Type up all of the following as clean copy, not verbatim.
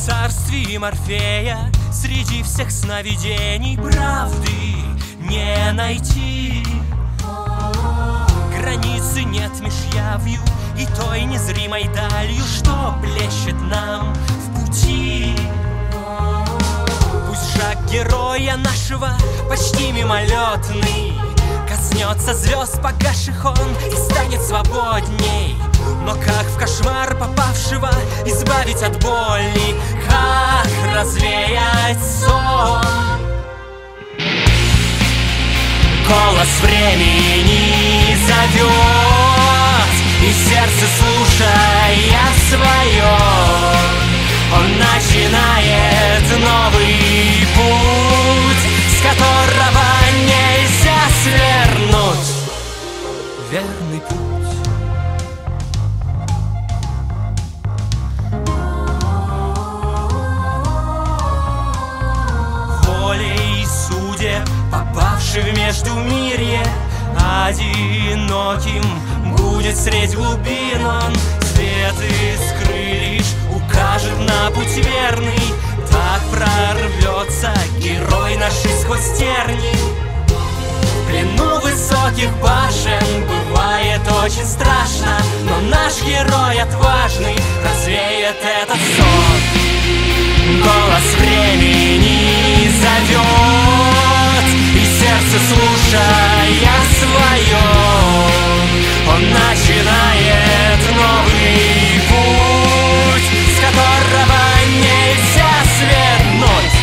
царстве Морфея среди всех сновидений правды не найти. Границы нет меж явью и той незримой далью, что блещет нам в пути. Пусть шаг героя нашего почти мимолетный коснется звезд погасших он и станет свободней. Но как в кошмар попавшего избавить от боли? Как развеять сон? Голос времени зовет, и сердце, слушая свое, он начинает новый путь, с которого нельзя свернуть. Верный путь. Волей судеб, попавший в междумирье, одиноким будет средь глубин он. Свет искры лишь укажет на путь верный, так прорвется герой наш сквозь терни. В плену высоких башен бывает очень страшно, но наш герой отважный развеет этот сон. Голос времени зовет, и сердце, слушая свое, он начинает новый путь, с которого нельзя свернуть.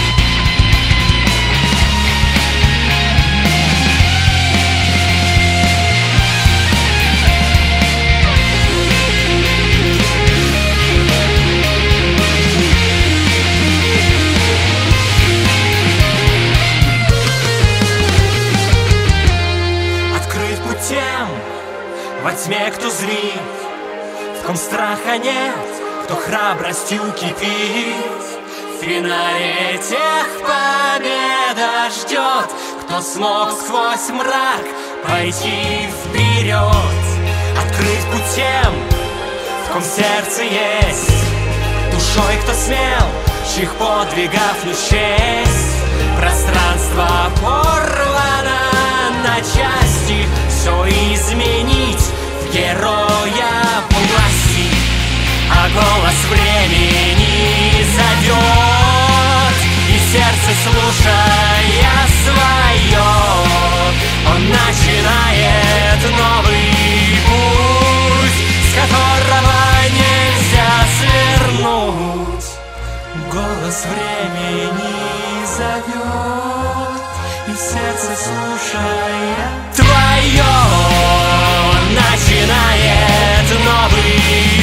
Во тьме кто зрит, в ком страха нет, кто храбростью кипит. В финале тех победа ждет, кто смог сквозь мрак пойти вперед. Открыть путь тем, в ком сердце есть, душой кто смел, чьих подвигов не счесть. Пространство порвано на части, все изменить в героя власти. А голос времени зовет, и сердце, слушая свое, он начинает новый путь, с которого нельзя свернуть. Голос времени зовет, и сердце, слушая твое, начинает новый